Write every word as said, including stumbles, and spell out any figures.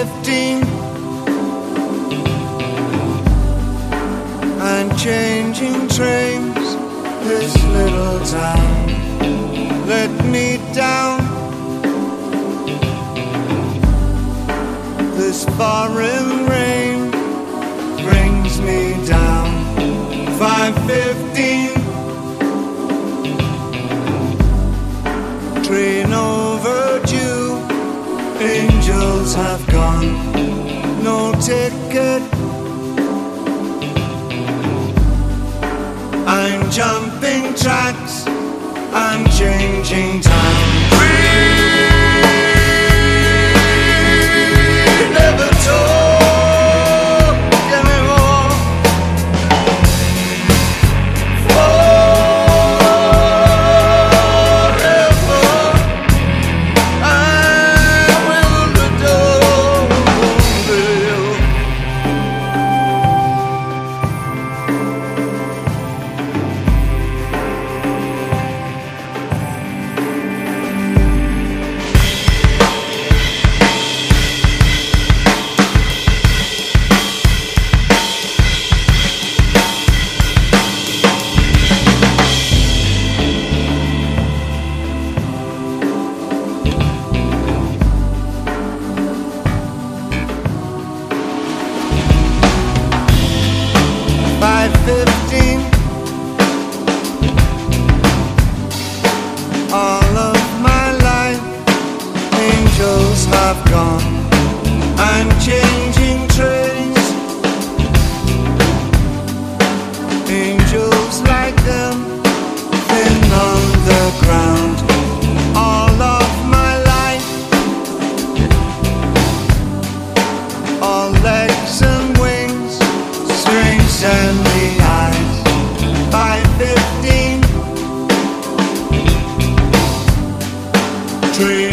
fifteen, and changing trains. This little town let me down. This foreign rain brings me down. Five fifteen, train overdue. Angels have gone, no ticket. I'm jumping tracks, I'm changing time. We never talk anymore. Forever I will adore you. Five fifteen, all of my life, angels have gone. I'm changing trains, angels like them, thin on the ground. All of my life, all legs and wings, strings and the eyes. Five fifteen, train